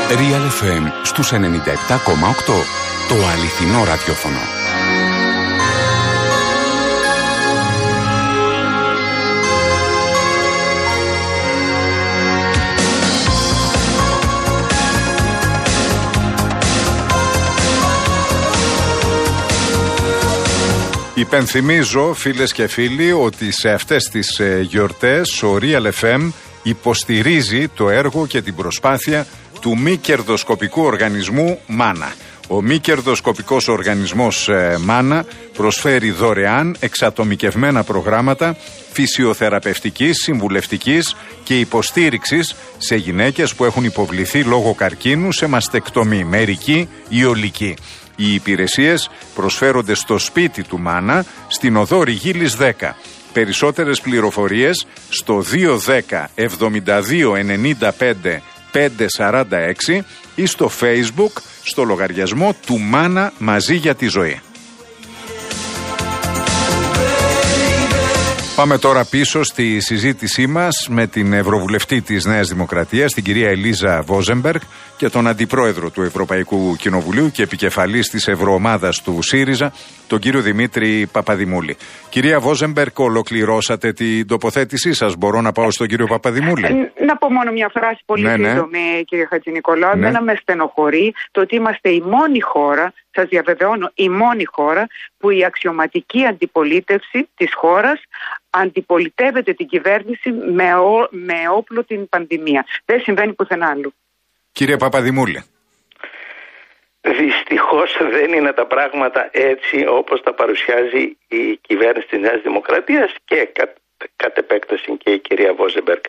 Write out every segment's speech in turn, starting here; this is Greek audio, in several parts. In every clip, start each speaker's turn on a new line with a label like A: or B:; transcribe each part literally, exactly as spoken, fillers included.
A: Real εφ εμ στους ενενήντα επτά κόμμα οκτώ. Το αληθινό ραδιόφωνο.
B: Υπενθυμίζω, φίλες και φίλοι, ότι σε αυτές τις ε, γιορτές ο Real εφ εμ υποστηρίζει το έργο και την προσπάθεια του μη κερδοσκοπικού οργανισμού Μάνα. Ο μη κερδοσκοπικός οργανισμός ε, Μάνα προσφέρει δωρεάν εξατομικευμένα προγράμματα φυσιοθεραπευτικής, συμβουλευτικής και υποστήριξης σε γυναίκες που έχουν υποβληθεί λόγω καρκίνου σε μαστεκτομή, μερική ή ολική. Οι υπηρεσίες προσφέρονται στο σπίτι του Μάνα, στην οδό Ριγίλης δέκα. Περισσότερες πληροφορίες στο δύο ένα μηδέν εβδομήντα δύο ενενήντα πέντε πεντακόσια σαράντα έξι ή στο Facebook στο λογαριασμό του Μάνα Μαζί για τη Ζωή. Πάμε τώρα πίσω στη συζήτησή μας με την Ευρωβουλευτή της Νέας Δημοκρατίας, την κυρία Ελίζα Βόζεμπεργκ, και τον Αντιπρόεδρο του Ευρωπαϊκού Κοινοβουλίου και επικεφαλής της Ευρωομάδας του ΣΥΡΙΖΑ, τον κύριο Δημήτρη Παπαδημούλη. Κυρία Βόζεμπεργκ, ολοκληρώσατε την τοποθέτησή σας. Μπορώ να πάω στον κύριο Παπαδημούλη?
C: Ε, να πω μόνο μια φράση πολύ
B: ναι,
C: σύντομη, ναι. Κύριε Χατζηνικολάου.
B: Ναι.
C: Εμένα με στενοχωρεί το ότι είμαστε η μόνη χώρα, σας διαβεβαιώνω, η μόνη χώρα που η αξιωματική αντιπολίτευση της χώρας αντιπολιτεύεται την κυβέρνηση με, ο, με όπλο την πανδημία. Δεν συμβαίνει πουθενά άλλου.
B: Κύριε Παπαδημούλη.
D: Δυστυχώς δεν είναι τα πράγματα έτσι όπως τα παρουσιάζει η κυβέρνηση της Νέας Δημοκρατίας και κατ, κατ' επέκταση και η κυρία Βόζεμπεργκ.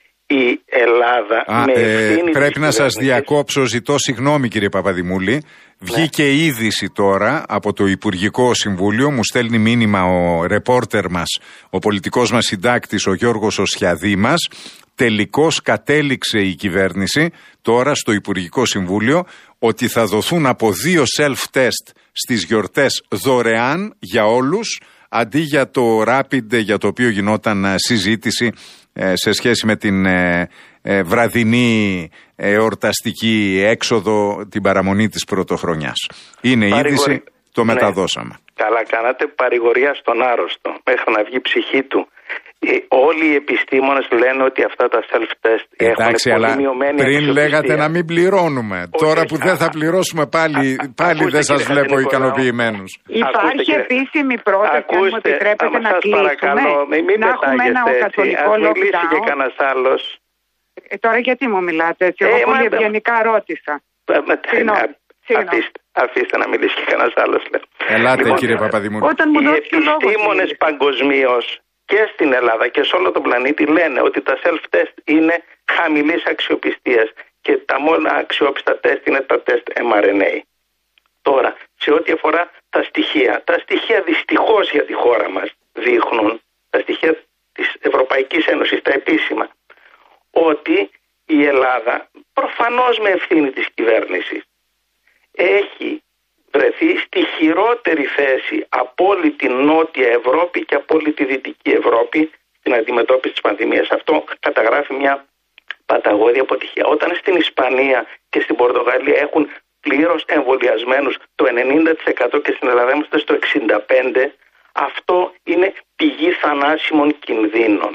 D: Η Ελλάδα
B: Α,
D: με
B: ε,
D: ευθύνη
B: πρέπει να σας διακόψω, ζητώ συγγνώμη κύριε Παπαδημούλη. Ναι. Βγήκε είδηση τώρα από το Υπουργικό Συμβούλιο, μου στέλνει μήνυμα ο ρεπόρτερ μας, ο πολιτικός μας συντάκτης, ο Γιώργος Οσιαδήμας. Τελικώς κατέληξε η κυβέρνηση τώρα στο Υπουργικό Συμβούλιο ότι θα δοθούν από δύο self-test στις γιορτές δωρεάν για όλους, αντί για το rapid για το οποίο γινόταν συζήτηση ε, σε σχέση με την ε, ε, βραδινή ε, εορταστική έξοδο, την παραμονή της πρωτοχρονιάς. Είναι
D: Παρηγορη...
B: είδηση, το
D: ναι.
B: μεταδώσαμε.
D: Καλά κάνατε, παρηγορία στον άρρωστο μέχρι να βγει η ψυχή του. Όλοι οι επιστήμονες λένε ότι αυτά τα self-test
B: Εντάξει,
D: έχουν
B: αλλά
D: πολύ μειωμένη
B: πριν
D: αξιοπιστία.
B: λέγατε να μην πληρώνουμε.
D: Όχι,
B: τώρα
D: όχι,
B: που δεν θα πληρώσουμε πάλι,
D: α,
B: πάλι
D: ακούστε,
B: δεν σας
D: κύριε
B: βλέπω
D: Χατζηνικολάου.
B: ικανοποιημένους.
C: Υπάρχει
D: Ακούστε,
C: επίσημη πρόταση, αν μου επιτρέπετε, να κλείσουμε,
D: παρακαλώ, μην, μην
C: να έχουμε ένα καθολικό
D: lockdown. Ας μιλήσει και κανένας άλλος.
C: Ε, τώρα γιατί μου μιλάτε έτσι, εγώ
D: ε,
C: πολύ
D: μα,
C: ευγενικά ρώτησα.
D: Συγγνώμη. Αφήστε, αφήστε να μιλήσει και κανένας άλλος.
B: Ελάτε
D: λοιπόν,
B: κύριε Παπαδημούλη.
C: Όταν μου
D: οι
C: δώσει το λόγο,
D: επιστήμονες παγκοσμίως και στην Ελλάδα και σε όλο τον πλανήτη λένε ότι τα self-test είναι χαμηλής αξιοπιστίας και τα μόνα αξιόπιστα τεστ είναι τα τεστ εμ αρ εν έι. Τώρα, σε ό,τι αφορά τα στοιχεία, τα στοιχεία δυστυχώς για τη χώρα μας δείχνουν, τα στοιχεία της Ευρωπαϊκής Ένωσης, τα επίσημα, ότι η Ελλάδα, προφανώς με ευθύνη της κυβέρνησης, έχει βρεθεί στη χειρότερη θέση από όλη την Νότια Ευρώπη και από όλη τη Δυτική Ευρώπη στην αντιμετώπιση της πανδημίας. Αυτό καταγράφει μια παταγώδη αποτυχία. Όταν στην Ισπανία και στην Πορτογαλία έχουν πλήρως εμβολιασμένους το ενενήντα τοις εκατό και στην Ελλάδα είμαστε στο εξήντα πέντε τοις εκατό, αυτό είναι πηγή θανάσιμων κινδύνων.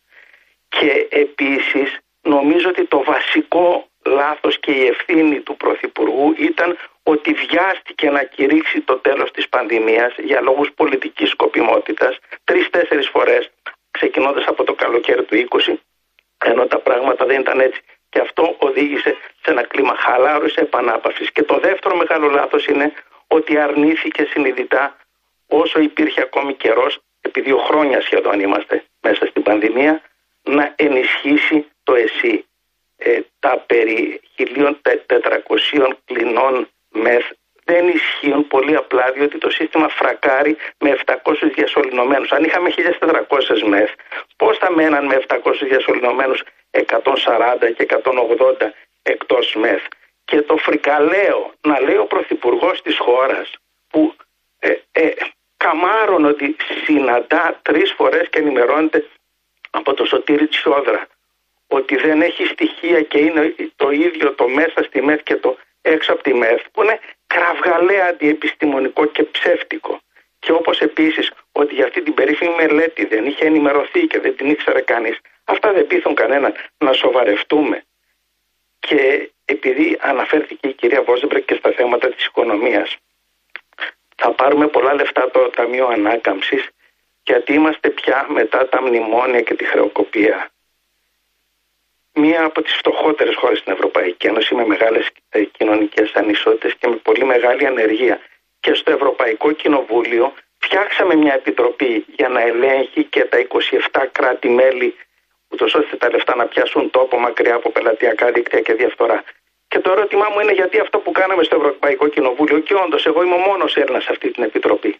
D: Και επίσης νομίζω ότι το βασικό λάθος και η ευθύνη του Πρωθυπουργού ήταν ότι βιάστηκε να κηρύξει το τέλος της πανδημίας για λόγους πολιτικής σκοπιμότητας τρεις-τέσσερις φορές, ξεκινώντας από το καλοκαίρι του είκοσι, ενώ τα πράγματα δεν ήταν έτσι. Και αυτό οδήγησε σε ένα κλίμα χαλάρωσης, επανάπαυσης. Και το δεύτερο μεγάλο λάθος είναι ότι αρνήθηκε συνειδητά, όσο υπήρχε ακόμη καιρός, επί δύο χρόνια σχεδόν είμαστε μέσα στην πανδημία, να ενισχύσει το ΕΣΥ. Ε, τα περί χίλια τετρακόσιων κλινών μεθ δεν ισχύουν πολύ απλά διότι το σύστημα φρακάρει με επτακόσιους διασωληνωμένους. Αν είχαμε χίλια τετρακόσιες μεθ, πώς θα μέναν με επτακόσιους διασωληνωμένους εκατόν σαράντα και εκατόν ογδόντα εκτός μεθ? Και το φρικαλαίο να λέει ο Πρωθυπουργός της χώρας που ε, ε, καμάρων ότι συναντά τρεις φορές και ενημερώνεται από το Σωτήρη Τσιόδρα ότι δεν έχει στοιχεία και είναι το ίδιο το μέσα στη ΜΕΘ και το έξω από τη ΜΕΘ, που είναι κραυγαλαία αντιεπιστημονικό και ψεύτικο. Και όπως επίσης ότι για αυτή την περίφημη μελέτη δεν είχε ενημερωθεί και δεν την ήξερε κανείς. Αυτά δεν πείθουν κανέναν. Να σοβαρευτούμε. Και επειδή αναφέρθηκε η κυρία Βόζεμπεργκ και στα θέματα της οικονομίας, θα πάρουμε πολλά λεφτά το Ταμείο Ανάκαμψης, γιατί είμαστε πια μετά τα μνημόνια και τη χρεοκοπία μία από τις φτωχότερες χώρες στην Ευρωπαϊκή Ένωση, με μεγάλες κοινωνικές ανισότητες και με πολύ μεγάλη ανεργία. Και στο Ευρωπαϊκό Κοινοβούλιο φτιάξαμε μια επιτροπή για να ελέγχει και τα είκοσι επτά κράτη-μέλη, ούτως ώστε τα λεφτά να πιάσουν τόπο μακριά από πελατειακά δίκτυα και διαφθορά. Και το ερώτημά μου είναι γιατί αυτό που κάναμε στο Ευρωπαϊκό Κοινοβούλιο, και όντως εγώ είμαι ο μόνος Έλληνας σε αυτή την επιτροπή,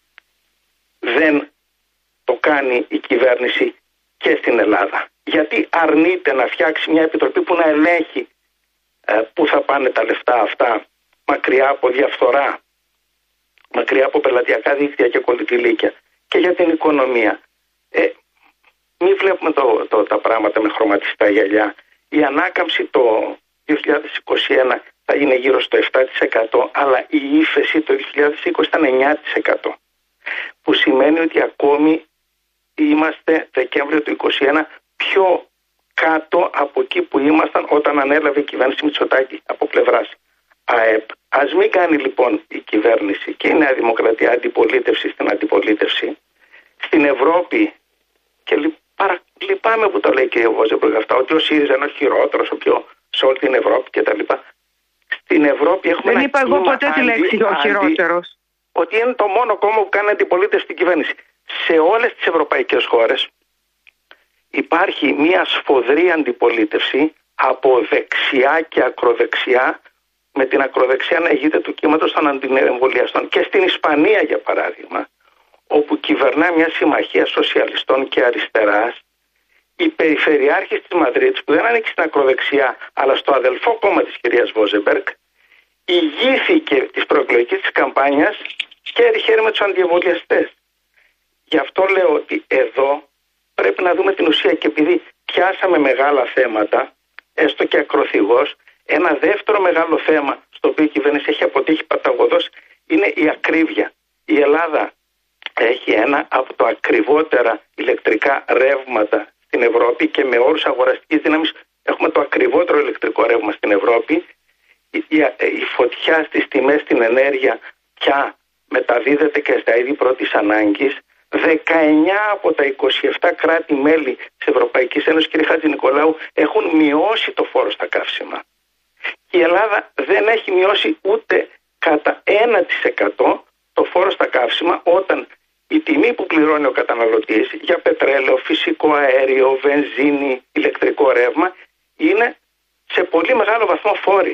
D: δεν το κάνει η κυβέρνηση και στην Ελλάδα. Γιατί αρνείται να φτιάξει μια επιτροπή που να ελέγχει ε, πού θα πάνε τα λεφτά αυτά, μακριά από διαφθορά, μακριά από πελατειακά δίκτυα και κολυτηλίκια, και για την οικονομία. Ε, μην βλέπουμε το, το, τα πράγματα με χρωματιστά γυαλιά. Η ανάκαμψη το δύο χιλιάδες είκοσι ένα θα είναι γύρω στο επτά τοις εκατό, αλλά η ύφεση το δύο χιλιάδες είκοσι ήταν εννιά τοις εκατό. Που σημαίνει ότι ακόμη είμαστε Δεκέμβριο του είκοσι ένα πιο κάτω από εκεί που ήμασταν όταν ανέλαβε η κυβέρνηση Μητσοτάκη από πλευράς ΑΕΠ. Ας μην κάνει λοιπόν η κυβέρνηση και η Νέα Δημοκρατία αντιπολίτευση στην αντιπολίτευση. Στην Ευρώπη, και λυπά, λυπάμαι που το λέει και ο Βόζεμπεργκ αυτά, ότι ο ΣΥΡΙΖΑ είναι ο χειρότερος, ο πιο σε όλη την Ευρώπη κτλ. Στην Ευρώπη έχουμε.
C: Δεν είπα εγώ ποτέ τη λέξη ο χειρότερος.
D: Ότι είναι το μόνο κόμμα που κάνει αντιπολίτευση στην κυβέρνηση. Σε όλες τις ευρωπαϊκές χώρες υπάρχει μια σφοδρή αντιπολίτευση από δεξιά και ακροδεξιά, με την ακροδεξιά να ηγείται του κύματος των αντιεμβολιαστών. Και στην Ισπανία, για παράδειγμα, όπου κυβερνά μια συμμαχία σοσιαλιστών και αριστεράς, η περιφερειάρχης της Μαδρίτης, που δεν ανήκει στην ακροδεξιά αλλά στο αδελφό κόμμα της κυρίας Βόζεμπεργκ, ηγήθηκε της προεκλογικής της καμπάνιας χέρι-χέρι με τους αντιεμβολιαστές. Γι' αυτό λέω ότι εδώ πρέπει να δούμε την ουσία, και επειδή πιάσαμε μεγάλα θέματα, έστω και ακροθυγός, ένα δεύτερο μεγάλο θέμα στο οποίο η κυβέρνηση έχει αποτύχει παταγωδώς είναι η ακρίβεια. Η Ελλάδα έχει ένα από τα ακριβότερα ηλεκτρικά ρεύματα στην Ευρώπη και με όρους αγοραστικής δύναμης έχουμε το ακριβότερο ηλεκτρικό ρεύμα στην Ευρώπη. Η, η, η φωτιά στις τιμές στην ενέργεια πια μεταδίδεται και στα είδη πρώτης ανάγκης. δεκαεννιά από τα είκοσι επτά κράτη-μέλη της Ευρωπαϊκής Ένωσης, κύριε Χατζηνικολάου, έχουν μειώσει το φόρο στα καύσιμα. Η Ελλάδα δεν έχει μειώσει ούτε κατά ένα τοις εκατό το φόρο στα καύσιμα, όταν η τιμή που πληρώνει ο καταναλωτής για πετρέλαιο, φυσικό αέριο, βενζίνη, ηλεκτρικό ρεύμα είναι σε πολύ μεγάλο βαθμό φόροι.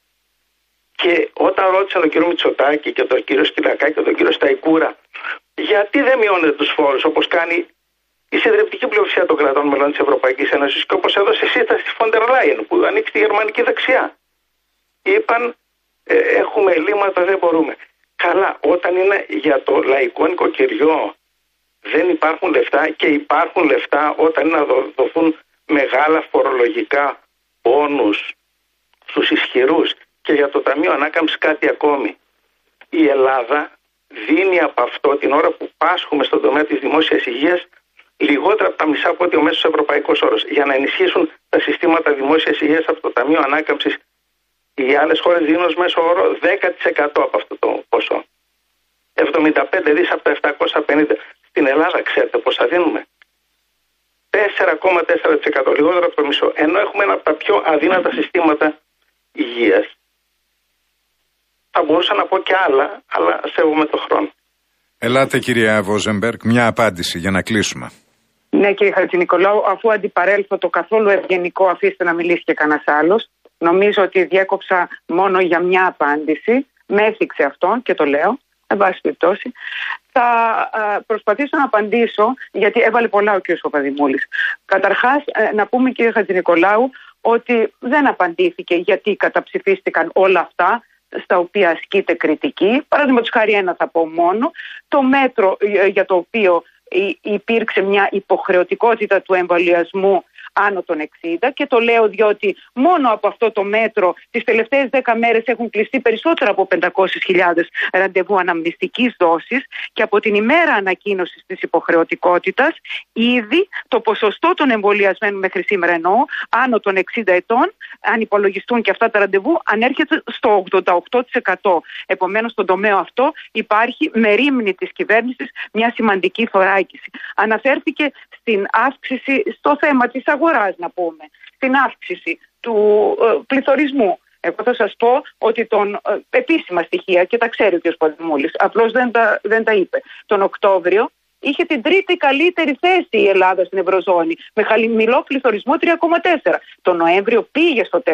D: Και όταν ρώτησα τον κύριο Μητσοτάκη και τον κύριο Σκυλακάκη και τον κύριο Σταϊκούρα γιατί δεν μειώνετε τους φόρους όπως κάνει η συντριπτική πλειοψηφία των κρατών μελών της Ευρωπαϊκής Ένωσης και όπως έδωσε σύσταση στη Φόντερ Λάιεν που ανοίξει τη γερμανική δεξιά, είπαν ε, έχουμε ελλείμματα, δεν μπορούμε. Καλά, όταν είναι για το λαϊκό νοικοκυριό δεν υπάρχουν λεφτά, και υπάρχουν λεφτά όταν είναι να δοθούν μεγάλα φορολογικά πόνους στους ισχυρούς. Και για το Ταμείο Ανάκαμψης κάτι ακόμη. Η Ελλάδα δίνει από αυτό την ώρα που πάσχουμε στον τομέα της δημόσιας υγείας λιγότερα από τα μισά από ό,τι ο μέσος ευρωπαϊκός όρος. Για να ενισχύσουν τα συστήματα δημόσιας υγείας από το Ταμείο Ανάκαμψης, οι άλλες χώρες δίνουν ως μέσο όρο δέκα τοις εκατό από αυτό το ποσό. εβδομήντα πέντε δις από τα επτακόσια πενήντα. Στην Ελλάδα ξέρετε πόσα δίνουμε? τέσσερα κόμμα τέσσερα τοις εκατό, λιγότερο από το μισό. Ενώ έχουμε ένα από τα πιο αδύνατα συστήματα υγείας. Θα μπορούσα να πω και άλλα, αλλά σέβομαι το χρόνο.
B: Ελάτε κυρία Βόζεμπεργκ, μια απάντηση για να κλείσουμε.
C: Ναι κύριε Χατζηνικολάου, αφού αντιπαρέλθω το καθόλου ευγενικό, αφήστε να μιλήσει και κανένας άλλος. Νομίζω ότι διέκοψα μόνο για μια απάντηση. Με έθιξε αυτόν και το λέω, εν πάση περιπτώσει. Θα α, προσπαθήσω να απαντήσω, γιατί έβαλε πολλά ο κ. Παπαδημούλης. Καταρχάς, ε, να πούμε κύριε Χατζηνικολάου ότι δεν απαντήθηκε γιατί καταψηφίστηκαν όλα αυτά στα οποία ασκείται κριτική. Παραδείγματος χάρη ένα θα πω μόνο, το μέτρο για το οποίο υπήρξε μια υποχρεωτικότητα του εμβολιασμού άνω των εξήντα, και το λέω διότι μόνο από αυτό το μέτρο τις τελευταίες δέκα μέρες έχουν κλειστεί περισσότερα από πεντακόσιες χιλιάδες ραντεβού αναμνηστικής δόσης, και από την ημέρα ανακοίνωσης της υποχρεωτικότητας ήδη το ποσοστό των εμβολιασμένων μέχρι σήμερα, εννοώ, άνω των εξήντα ετών, αν υπολογιστούν και αυτά τα ραντεβού, ανέρχεται στο ογδόντα οκτώ τοις εκατό. Επομένως, στον τομέα αυτό υπάρχει με ρήμνη της κυβέρνησης μια σημαντική θωράκιση. Αναφέρθηκε στην αύξηση, στο θέμα της αγοράς, να πούμε, στην αύξηση του ε, πληθωρισμού. Εγώ θα σας πω ότι τον, ε, επίσημα στοιχεία, και τα ξέρει ο κ. Παπαδημούλης, απλώς δεν τα, δεν τα είπε, τον Οκτώβριο είχε την τρίτη καλύτερη θέση η Ελλάδα στην Ευρωζώνη, με χαμηλό πληθωρισμό τρία κόμμα τέσσερα. Το Νοέμβριο πήγε στο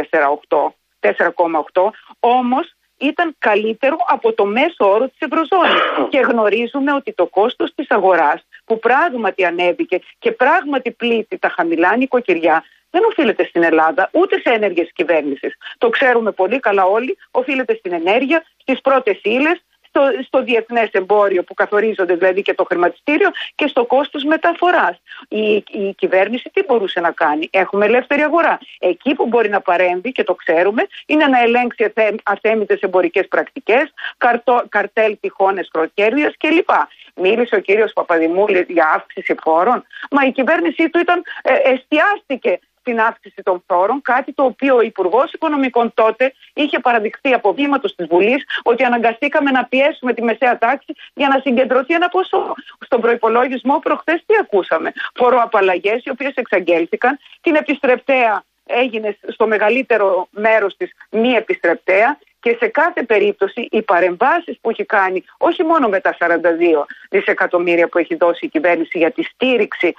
C: τέσσερα κόμμα οκτώ, όμως ήταν καλύτερο από το μέσο όρο της Ευρωζώνης. Και γνωρίζουμε ότι το κόστος της αγοράς, που πράγματι ανέβηκε και πράγματι πλήττει τα χαμηλά νοικοκυριά, δεν οφείλεται στην Ελλάδα ούτε σε ενέργειες κυβέρνησης. Το ξέρουμε πολύ καλά όλοι, οφείλεται στην ενέργεια, στις πρώτες ύλες, στο, στο διεθνές εμπόριο που καθορίζονται δηλαδή και το χρηματιστήριο, και στο κόστος μεταφοράς. Η, η κυβέρνηση τι μπορούσε να κάνει? Έχουμε ελεύθερη αγορά. Εκεί που μπορεί να παρέμβει, και το ξέρουμε, είναι να ελέγξει αθέμητες εμπορικές πρακτικές, καρτο, καρτέλ, τυχόνες χροκέρδειας κλπ. Μίλησε ο κύριος Παπαδημούλης για αύξηση φόρων, μα η κυβέρνησή του ήταν, ε, εστιάστηκε στην αύξηση των φόρων, κάτι το οποίο ο Υπουργός Οικονομικών τότε είχε παραδειχθεί από βήματος της Βουλής, ότι αναγκαστήκαμε να πιέσουμε τη μεσαία τάξη για να συγκεντρωθεί ένα ποσό. Στον προϋπολογισμό προχθές τι ακούσαμε? Φοροαπαλλαγές οι οποίες εξαγγέλθηκαν, την επιστρεπτέα έγινε στο μεγαλύτερο μέρος της μη επιστρεπτέα, και σε κάθε περίπτωση οι παρεμβάσεις που έχει κάνει, όχι μόνο με τα σαράντα δύο δισεκατομμύρια που έχει δώσει η κυβέρνηση για τη στήριξη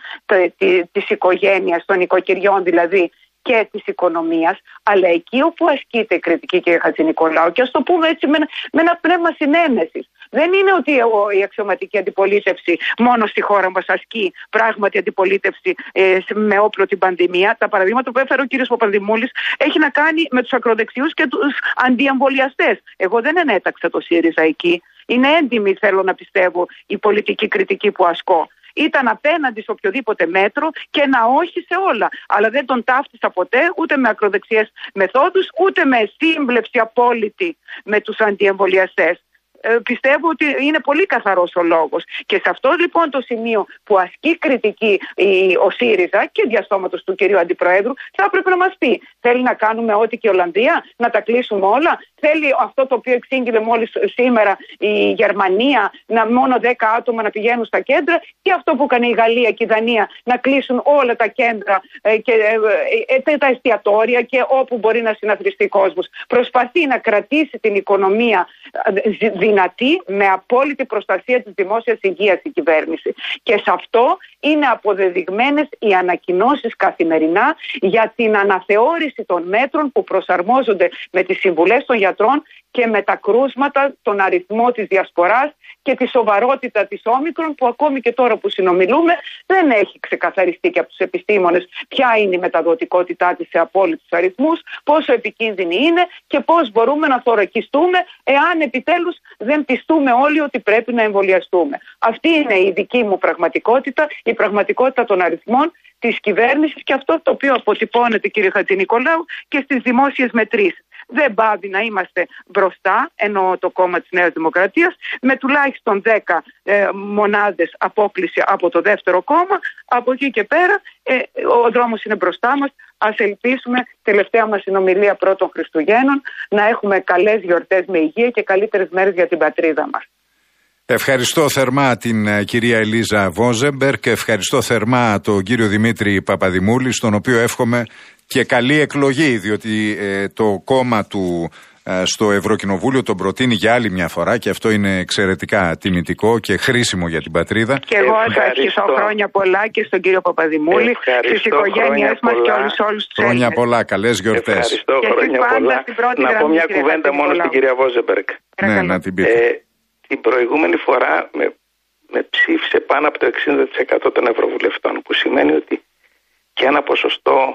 C: της οικογένειας, των οικοκυριών δηλαδή, και της οικονομίας, αλλά εκεί όπου ασκείται η κριτική, κύριε Χατζηνικολάου, και ας το πούμε έτσι με ένα, με ένα πνεύμα συνένεσης. Δεν είναι ότι η αξιωματική αντιπολίτευση μόνο στη χώρα μας ασκεί πράγματι αντιπολίτευση ε, με όπλο την πανδημία. Τα παραδείγματα που έφερε ο κύριος Παπαδημούλης έχει να κάνει με τους ακροδεξιούς και τους αντιεμβολιαστές. Εγώ δεν ενέταξα το ΣΥΡΙΖΑ εκεί. Είναι έντιμη, θέλω να πιστεύω, η πολιτική κριτική που ασκώ. Ήταν απέναντι σε οποιοδήποτε μέτρο και ένα όχι σε όλα. Αλλά δεν τον ταύτισα ποτέ ούτε με ακροδεξιές μεθόδους, ούτε με σύμπλευση απόλυτη με τους αντιεμβολιαστές. Ε, πιστεύω ότι είναι πολύ καθαρός ο λόγος. Και σε αυτό λοιπόν το σημείο που ασκεί κριτική η, ο ΣΥΡΙΖΑ και διαστόματος του κυρίου Αντιπροέδρου, θα έπρεπε να μας πει: θέλει να κάνουμε ό,τι και η Ολλανδία, να τα κλείσουμε όλα? Θέλει αυτό το οποίο εξήγηλε μόλις σήμερα η Γερμανία, να μόνο δέκα άτομα να πηγαίνουν στα κέντρα, ή αυτό που έκανε η Γαλλία και η Δανία, να κλείσουν όλα τα κέντρα ε, και ε, ε, τα εστιατόρια και όπου μπορεί να συναθριστεί κόσμος? Προσπαθεί να κρατήσει την οικονομία ε, δυνατή, με απόλυτη προστασία της δημόσιας υγείας η κυβέρνηση. Και σε αυτό είναι αποδεδειγμένες οι ανακοινώσεις καθημερινά για την αναθεώρηση των μέτρων που προσαρμόζονται με τις συμβουλές των γιατρών και με τα κρούσματα, τον αριθμό της διασποράς και τη σοβαρότητα της όμικρον, που ακόμη και τώρα που συνομιλούμε δεν έχει ξεκαθαριστεί και από τους επιστήμονες ποια είναι η μεταδοτικότητά της σε απόλυτους αριθμούς, πόσο επικίνδυνη είναι και πώς μπορούμε να θωρακιστούμε εάν επιτέλους δεν πιστούμε όλοι ότι πρέπει να εμβολιαστούμε. Αυτή είναι η δική μου πραγματικότητα, η πραγματικότητα των αριθμών της κυβέρνησης, και αυτό το οποίο αποτυπώνεται, κύριε Χατζηνικολάου, και στις δημόσιες μετρήσεις. Δεν πάβει να είμαστε μπροστά, εννοώ το κόμμα της Νέας Δημοκρατίας, με τουλάχιστον δέκα ε, μονάδες απόκληση από το δεύτερο κόμμα. Από εκεί και πέρα ε, ο δρόμος είναι μπροστά μας. Ας ελπίσουμε, τελευταία μας συνομιλία πρώτων Χριστουγέννων, να έχουμε καλές γιορτές με υγεία και καλύτερες μέρες για την πατρίδα μας.
B: Ευχαριστώ θερμά την uh, κυρία Ελίζα Βόζεμπερ και ευχαριστώ θερμά τον κύριο Δημήτρη Παπαδημούλη, στον οποίο εύχομαι και καλή εκλογή, διότι ε, το κόμμα του ε, στο Ευρωκοινοβούλιο τον προτείνει για άλλη μια φορά και αυτό είναι εξαιρετικά τιμητικό και χρήσιμο για την πατρίδα.
C: Και εγώ θα ευχηθώ χρόνια πολλά και στον κύριο Παπαδημούλη, στις οικογένειες μας και όλους, όλους τους
B: Έλληνες. Χρόνια πολλά, καλές γιορτές.
D: Ευχαριστώ, χρόνια πολλά. Να πω μια κουβέντα μόνο στην κυρία Βόζεμπεργκ.
B: Ναι, να την πείτε.
D: Ε, την προηγούμενη φορά με, με ψήφισε πάνω από το εξήντα τοις εκατό των ευρωβουλευτών, που σημαίνει ότι και ένα ποσοστό,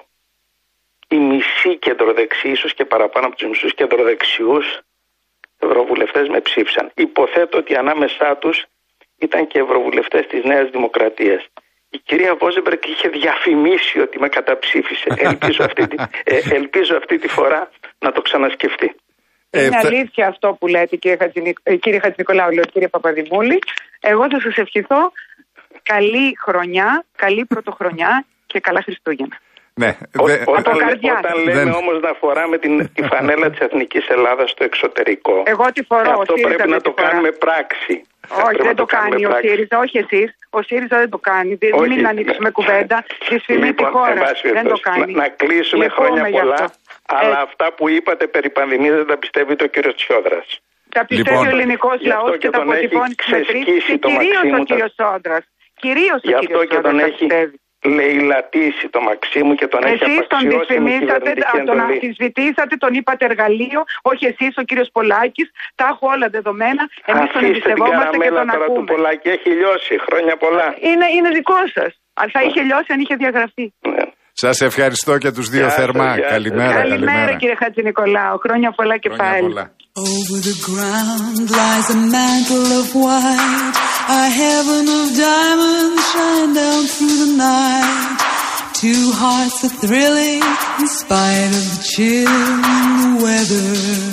D: οι μισοί κεντροδεξιοί, ίσως και παραπάνω από τους μισούς κεντροδεξιούς ευρωβουλευτές με ψήφισαν. Υποθέτω ότι ανάμεσά τους ήταν και ευρωβουλευτές της Νέας Δημοκρατίας. η κυρία Βόζεμπεργκ είχε διαφημίσει ότι με καταψήφισε. ελπίζω, αυτή τη, ε, ελπίζω αυτή τη φορά να το ξανασκεφτεί.
C: Είναι ε, αλήθεια αυτό που λέτε, κύριε, Χατζηνικ... κύριε Χατζηνικολάου, λέω, κύριε Παπαδημούλη. Εγώ θα σας ευχηθώ καλή χρονιά, καλή πρωτοχρονιά και καλά Χριστούγεννα.
B: Ναι,
D: Ό,
B: δε,
D: όταν,
C: καρδιά.
D: όταν λέμε δεν... όμως να φοράμε την, τη φανέλα της Εθνικής Ελλάδας στο εξωτερικό,
C: εγώ τη φορώ,
D: αυτό πρέπει να το φορά. κάνουμε πράξη.
C: Όχι, δεν το, το κάνει ο ΣΥΡΙΖΑ, όχι εσείς. Ο ΣΥΡΙΖΑ δεν το κάνει. Όχι, μην ανοίξουμε κουβέντα. Δυσφημεί τη χώρα. Δεν το κάνει.
D: Να, να κλείσουμε Λεχούμε χρόνια πολλά. Αλλά ε... αυτά που είπατε περί πανδημίας δεν τα πιστεύει το κύριο Τσιόδρας.
C: Τα πιστεύει λοιπόν, ο ελληνικός λαός και, και τα αποτυπώνει ξεσκίσει το κυρίως ο κύριος Τσιόδρας. Κυρίως ο κύριος Τσιόδρας τα πιστεύει.
D: Λαιλατίσει το Μαξίμου και τον έχει
C: απαξιώσει. Εσείς τον δυσφημίσατε, τον αμφισβητήσατε, τον είπατε εργαλείο, όχι εσείς, ο κύριος Πολάκης. Τα έχω όλα δεδομένα. Εμείς τον εμπιστευόμαστε και τον ακούμε.
D: Του Πολάκη έχει λιώσει, χρόνια πολλά.
C: Είναι, είναι δικό σας. Αλλά θα είχε λιώσει αν είχε διαγραφεί.
D: Ναι.
B: Σας ευχαριστώ και τους δύο
D: γεια
B: θερμά.
D: Γεια
B: καλημέρα,
C: καλημέρα. Καλημέρα κύριε Χατζηνικολάου. Χρόνια πολλά και
B: χρόνια
C: πάλι.
B: Πολλά.
E: Over the ground lies a mantle of white, a heaven of diamonds shine down through the night. Two hearts are thrilling in spite of the chill in the weather.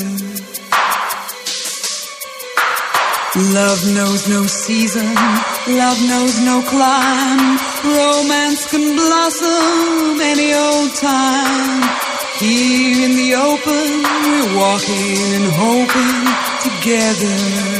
E: Love knows no season, love knows no clime. Romance can blossom any old time. Here in the open, we're walking and hoping together.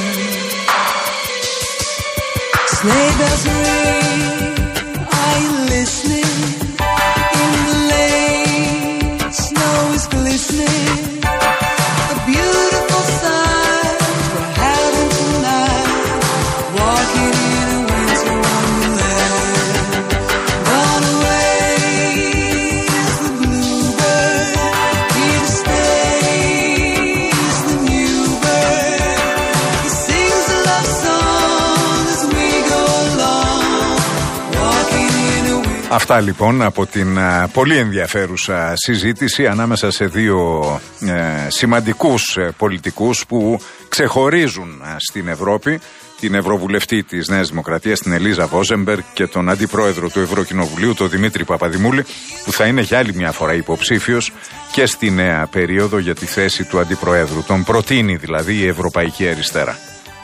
E: Sleigh bells ring, are you listening? In the lane, snow is glistening. A beautiful sight we're having tonight. Walking in a winter wonderland. Gone away is the bluebird. Here to stay is the new bird. He sings a love song as we go along. Walking in a winter.
B: Αυτά λοιπόν από την α, πολύ ενδιαφέρουσα συζήτηση ανάμεσα σε δύο ε, σημαντικούς ε, πολιτικούς που ξεχωρίζουν α, στην Ευρώπη, την Ευρωβουλευτή της Νέας Δημοκρατίας, την Ελίζα Βόζεμπεργκ, και τον Αντιπρόεδρο του Ευρωκοινοβουλίου, τον Δημήτρη Παπαδημούλη, που θα είναι για άλλη μια φορά υποψήφιος και στη νέα περίοδο για τη θέση του Αντιπροέδρου. Τον προτείνει δηλαδή η Ευρωπαϊκή Αριστερά.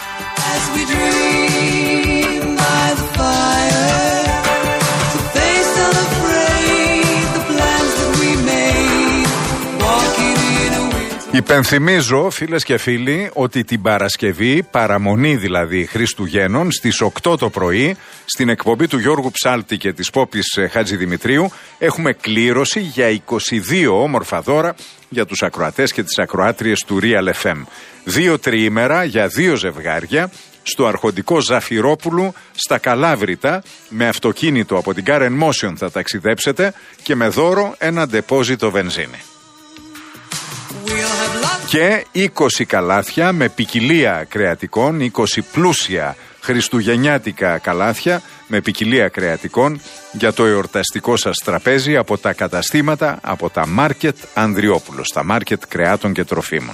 B: Υπενθυμίζω, φίλες και φίλοι, ότι την Παρασκευή, παραμονή δηλαδή Χριστουγέννων, στις οκτώ το πρωί, στην εκπομπή του Γιώργου Ψάλτη και της Πόπης Χατζηδημητρίου, έχουμε κλήρωση για είκοσι δύο όμορφα δώρα για τους ακροατές και τις ακροάτριες του Real εφ εμ. Δύο τριήμερα για δύο ζευγάρια στο αρχοντικό Ζαφυρόπουλου στα Καλάβρητα, με αυτοκίνητο από την Car and Motion θα ταξιδέψετε και με δώρο ένα ντεπόζιτο βενζίνη. Και είκοσι καλάθια με ποικιλία κρεατικών, είκοσι πλούσια χριστουγεννιάτικα καλάθια με ποικιλία κρεατικών για το εορταστικό σας τραπέζι από τα καταστήματα, από τα Μάρκετ Ανδριόπουλος, τα Μάρκετ Κρεάτων και Τροφίμων.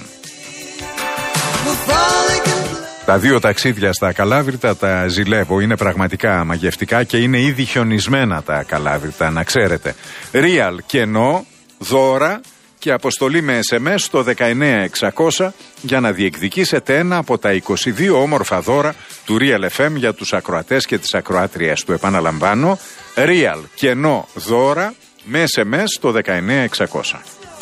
B: Τα δύο ταξίδια στα Καλάβρητα τα ζηλεύω, είναι πραγματικά μαγευτικά και είναι ήδη χιονισμένα τα Καλάβρητα, να ξέρετε. Real κενό, δώρα και αποστολή με ες εμ ες στο δεκαεννέα εξακόσια για να διεκδικήσετε ένα από τα είκοσι δύο όμορφα δώρα του Real εφ εμ για τους ακροατές και τις ακροάτριες του. Επαναλαμβάνω, Real κενό δώρα με ες εμ ες στο δεκαεννέα εξακόσια.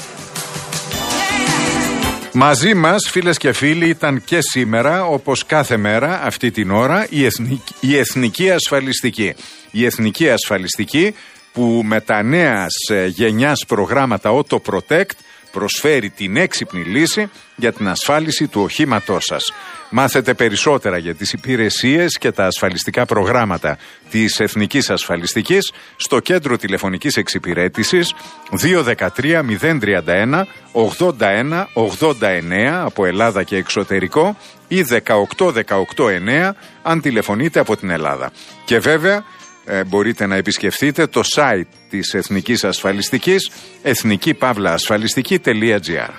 B: Μαζί μας, φίλες και φίλοι, ήταν και σήμερα, όπως κάθε μέρα αυτή την ώρα, η Εθνική, η Εθνική Ασφαλιστική. Η Εθνική Ασφαλιστική που με τα νέα γενιάς προγράμματα Auto Protect προσφέρει την έξυπνη λύση για την ασφάλιση του οχήματός σας. Μάθετε περισσότερα για τις υπηρεσίες και τα ασφαλιστικά προγράμματα της Εθνικής Ασφαλιστικής στο κέντρο τηλεφωνικής εξυπηρέτησης δύο ένα τρία μηδέν τρία ένα ογδόντα ένα ογδόντα εννέα από Ελλάδα και εξωτερικό ή δεκαοκτώ δεκαοκτώ εννέα αν τηλεφωνείτε από την Ελλάδα. Και βέβαια Ε, μπορείτε να επισκεφθείτε το site της Εθνικής Ασφαλιστικής εθνική παύλα ασφαλιστική τελεία τζι άρ.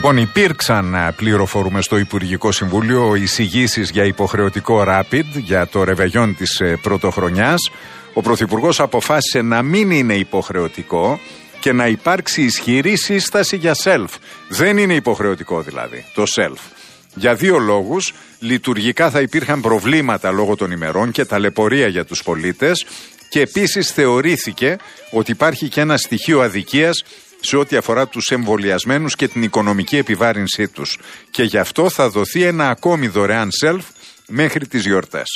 B: Λοιπόν, υπήρξαν, πληροφορούμε στο Υπουργικό Συμβούλιο, εισηγήσεις για υποχρεωτικό rapid για το ρεβεγιόν της πρωτοχρονιάς. Ο Πρωθυπουργός αποφάσισε να μην είναι υποχρεωτικό και να υπάρξει ισχυρή σύσταση για self. Δεν είναι υποχρεωτικό δηλαδή το self. Για δύο λόγους. Λειτουργικά θα υπήρχαν προβλήματα λόγω των ημερών και ταλαιπωρία για τους πολίτες, και επίσης θεωρήθηκε ότι υπάρχει και ένα στοιχείο αδικίας σε ό,τι αφορά τους εμβολιασμένους και την οικονομική επιβάρυνσή τους. Και γι' αυτό θα δοθεί ένα ακόμη δωρεάν self μέχρι τις γιορτές.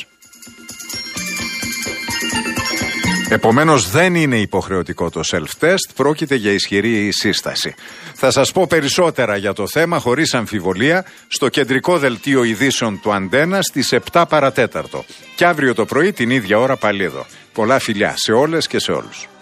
B: Επομένως δεν είναι υποχρεωτικό το self-test, πρόκειται για ισχυρή σύσταση. Θα σας πω περισσότερα για το θέμα χωρίς αμφιβολία στο κεντρικό δελτίο ειδήσεων του Αντένα στις επτά παρατέταρτο. Και αύριο το πρωί την ίδια ώρα πάλι εδώ. Πολλά φιλιά σε όλες και σε όλους.